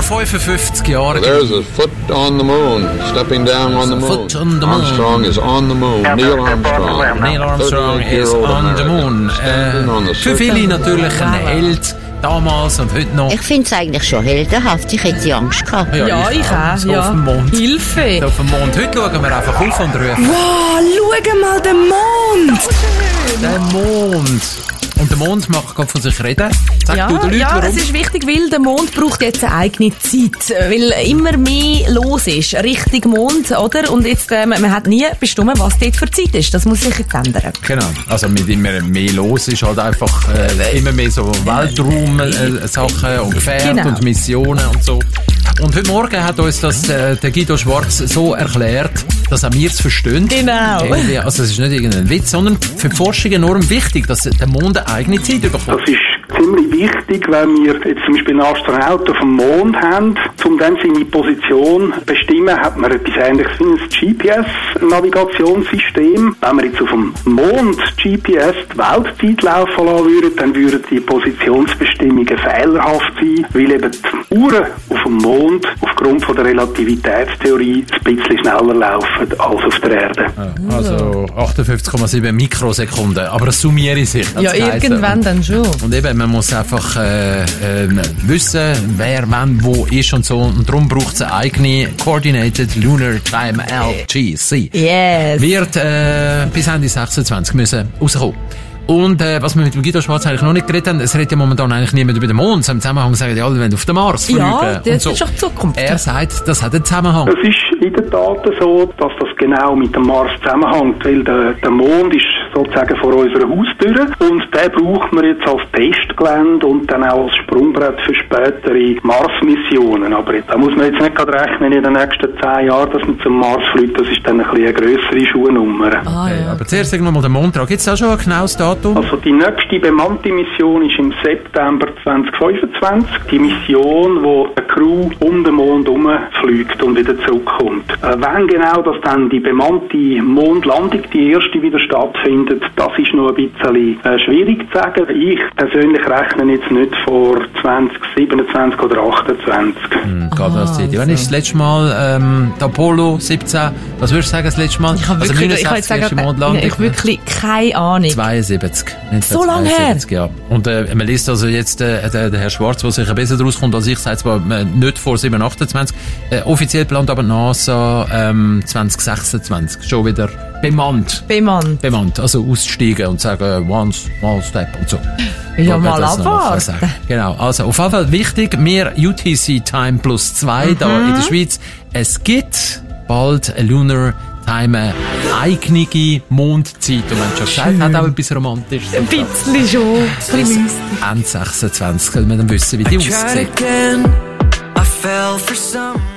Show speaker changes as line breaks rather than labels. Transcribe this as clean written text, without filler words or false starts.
55 Jahren.
There's a foot on the moon, stepping down on the moon.
Foot on the moon.
Armstrong is on the moon. Neil Armstrong.
Neil Armstrong is on the moon. Für viele natürlich ein Held. Damals und heute noch.
Ich finde es eigentlich schon heldenhaft. Ich hätte Angst gehabt.
Ja, ich auch.
So
Ja.
auf dem Mond.
Hilfe!
So auf dem Mond. Heute schauen wir einfach auf und rufen.
Wow, schau mal den Mond!
Der Mond. Und der Mond macht gerade von sich reden. Sag du den Leuten, warum?
Es ist wichtig, weil der Mond braucht jetzt eine eigene Zeit. Weil immer mehr los ist. Richtung Mond, oder? Und jetzt, man hat nie bestimmt, was dort für Zeit ist. Das muss sich jetzt ändern.
Genau. Also mit immer mehr los ist halt einfach immer mehr so Weltraum-Sachen und Gefährte und Missionen und so. Und heute Morgen hat uns das der Guido Schwarz so erklärt, dass auch wir es verstehen.
Genau.
Also es ist nicht irgendein Witz, sondern für die Forschung enorm wichtig, dass der Mond eine eigene Zeit bekommt.
Das ist ziemlich wichtig, wenn wir jetzt zum Beispiel einen Astronaut auf dem Mond haben, um dann seine Position zu bestimmen, hat man etwas Ähnliches wie ein GPS-Navigationssystem. Wenn wir jetzt auf dem Mond GPS die Weltzeit laufen lassen würden, dann würden die Positionsbestimmungen fehlerhaft sein, weil eben die Uhren auf dem Mond aufgrund von der Relativitätstheorie ein bisschen schneller laufen als auf der Erde.
Also 58,7 Mikrosekunden, aber das summiere ich sich.
Ja, irgendwann dann schon.
Und eben, man muss einfach wissen, wer wann wo ist und so. Und darum braucht es eine eigene Coordinated Lunar Time LGC.
Yes.
Wird bis Ende 26 müssen rauskommen. Und was wir mit dem Guido Schwarz eigentlich noch nicht geredet haben, es redet ja momentan eigentlich niemand über den Mond. So im Zusammenhang sagen die alle, wenn du auf den Mars fliegen.
Ja, das
so.
ist doch die Zukunft.
Er sagt, das hat einen Zusammenhang.
Es ist in der Tat so, dass das genau mit dem Mars zusammenhängt, weil der Mond ist sozusagen vor unserer Haustür und den braucht man jetzt als Testgelände und dann auch als Sprungbrett für spätere Mars-Missionen. Aber da muss man jetzt nicht gerade rechnen in den nächsten 10 Jahren, dass man zum Mars fliegt. Das ist dann ein bisschen eine grössere Schuhnummer.
Okay, aber zuerst sagen wir mal den Montag. Gibt es auch schon ein genaues Datum?
Also die nächste bemannte Mission ist im September 2025. Die Mission, wo eine Crew um den Mond herumfliegt und wieder zurückkommt. Wann genau das dann die bemannte Mondlandung, die erste, wieder stattfindet, das ist noch ein bisschen schwierig zu sagen. Ich persönlich rechne jetzt nicht vor 2027 oder 28.
Wann ist das letzte Mal der Apollo 17? Was würdest du sagen, das letzte Mal?
Ich habe wirklich keine Ahnung.
72.
So lange her?
Ja. Und man liest also jetzt der Herr Schwarz, der sicher besser draus kommt als ich, sagt zwar nicht vor 728, offiziell plant aber die NASA 2026 schon wieder bemannt, also aussteigen und sagen one step und so.
Ja, mal abwarten.
Genau, also auf jeden Fall wichtig, mehr UTC Time +2 da in der Schweiz. Es gibt bald eine Lunar Time, eine eigene Mondzeit. Und wenn schon gesagt hat, auch etwas Romantisches.
Ein bisschen schon. Ein bisschen
End 26 soll man dann wissen, wie die aussieht.